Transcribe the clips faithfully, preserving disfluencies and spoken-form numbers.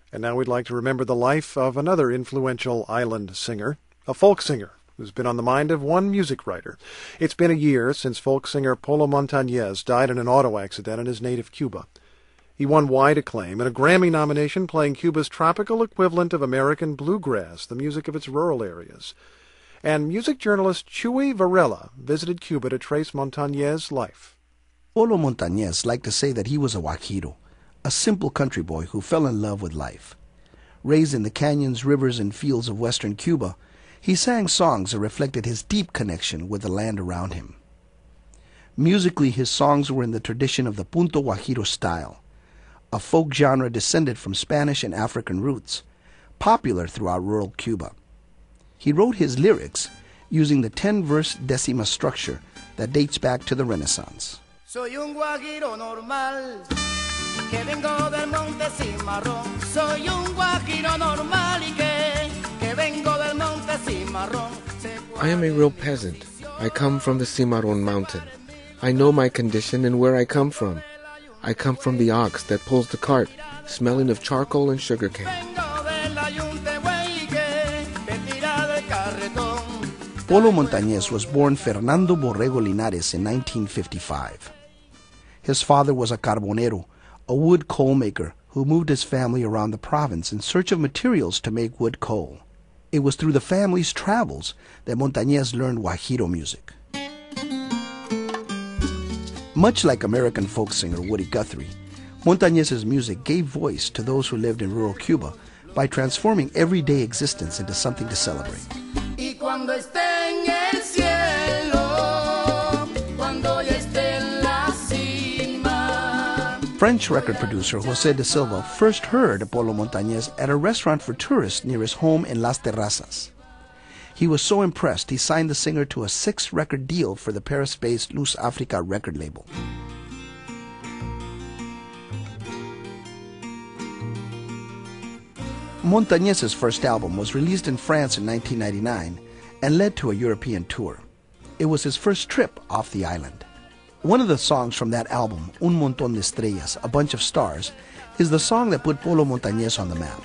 And now we'd like to remember the life of another influential island singer, a folk singer, who's been on the mind of one music writer. It's been a year since folk singer Polo Montañez died in an auto accident in his native Cuba. He won wide acclaim and a Grammy nomination playing Cuba's tropical equivalent of American bluegrass, the music of its rural areas. And music journalist Chuy Varela visited Cuba to trace Montañez's life. Polo Montañez liked to say that he was a guajiro, a simple country boy who fell in love with life. Raised in the canyons, rivers, and fields of western Cuba, he sang songs that reflected his deep connection with the land around him. Musically, his songs were in the tradition of the Punto Guajiro style, a folk genre descended from Spanish and African roots, popular throughout rural Cuba. He wrote his lyrics using the ten-verse decima structure that dates back to the Renaissance. Soy un guajiro normal, que vengo del monte Cimarrón. Soy un guajiro normal y que, que vengo del monte Cimarrón. I am a real peasant. I come from the Cimarrón mountain. I know my condition and where I come from. I come from the ox that pulls the cart, smelling of charcoal and sugarcane. Polo Montañez was born Fernando Borrego Linares in nineteen fifty-five. His father was a carbonero, a wood coal maker who moved his family around the province in search of materials to make wood coal. It was through the family's travels that Montañez learned guajiro music. Much like American folk singer Woody Guthrie, Montañez's music gave voice to those who lived in rural Cuba by transforming everyday existence into something to celebrate. French record producer José de Silva first heard Polo Montañez at a restaurant for tourists near his home in Las Terrazas. He was so impressed he signed the singer to a six-record deal for the Paris-based Luz Africa record label. Montañez's first album was released in France in nineteen ninety-nine and led to a European tour. It was his first trip off the island. One of the songs from that album, Un Montón de Estrellas, A Bunch of Stars, is the song that put Polo Montañez on the map.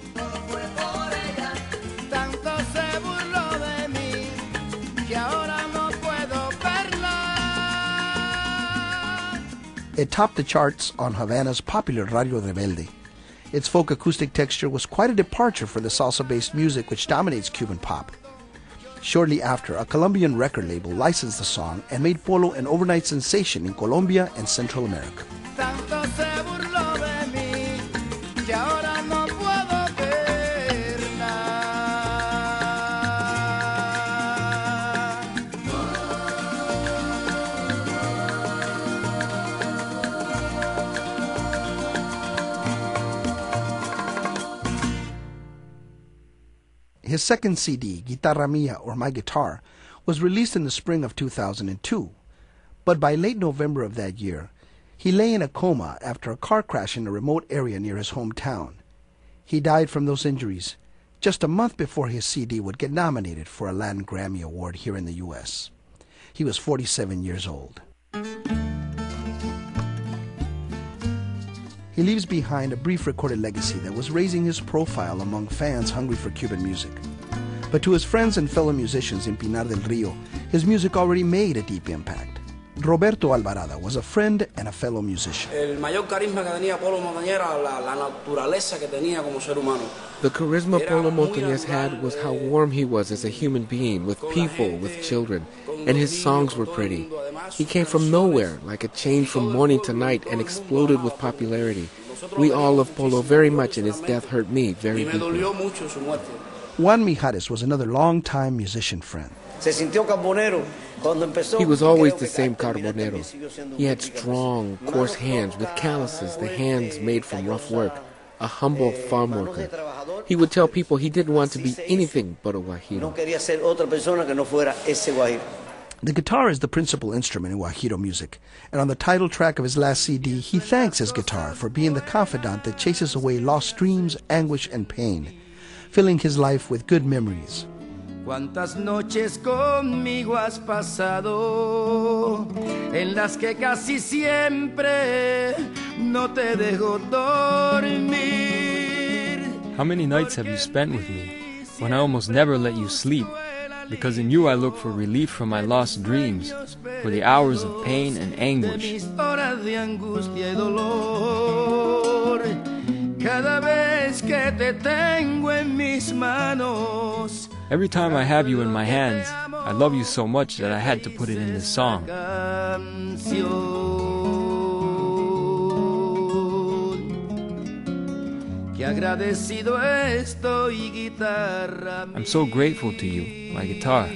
It topped the charts on Havana's popular Radio Rebelde. Its folk acoustic texture was quite a departure for the salsa-based music which dominates Cuban pop. Shortly after, a Colombian record label licensed the song and made Polo an overnight sensation in Colombia and Central America. His second C D, Guitarra Mia, or My Guitar, was released in the spring of two thousand two. But by late November of that year, he lay in a coma after a car crash in a remote area near his hometown. He died from those injuries just a month before his C D would get nominated for a Latin Grammy Award here in the U S. He was forty-seven years old. He leaves behind a brief recorded legacy that was raising his profile among fans hungry for Cuban music. But to his friends and fellow musicians in Pinar del Rio, his music already made a deep impact. Roberto Alvarada was a friend and a fellow musician. The charisma Polo Montañez had was how warm he was as a human being, with people, with children, and his songs were pretty. He came from nowhere, like a change from morning to night, and exploded with popularity. We all love Polo very much, and his death hurt me very deeply. Juan Mijares was another long-time musician friend. He was always the same carbonero. He had strong, coarse hands with calluses, the hands made from rough work, a humble farm worker. He would tell people he didn't want to be anything but a guajiro. The guitar is the principal instrument in guajiro music, and on the title track of his last C D, he thanks his guitar for being the confidant that chases away lost dreams, anguish, and pain, filling his life with good memories. Cuántas noches conmigo has pasado, en las que casi siempre no te dejo dormir. How many nights have you spent with me, when I almost never let you sleep? Because in you I look for relief from my lost dreams, for the hours of pain and anguish. Every time I have you in my hands, I love you so much that I had to put it in this song. I'm so grateful to you, my guitar.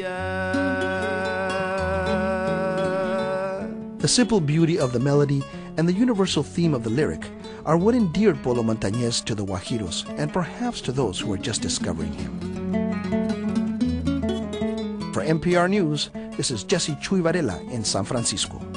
The simple beauty of the melody and the universal theme of the lyric are what endeared Polo Montañez to the Guajiros and perhaps to those who are just discovering him. For N P R News, this is Jesse Chuy Varela in San Francisco.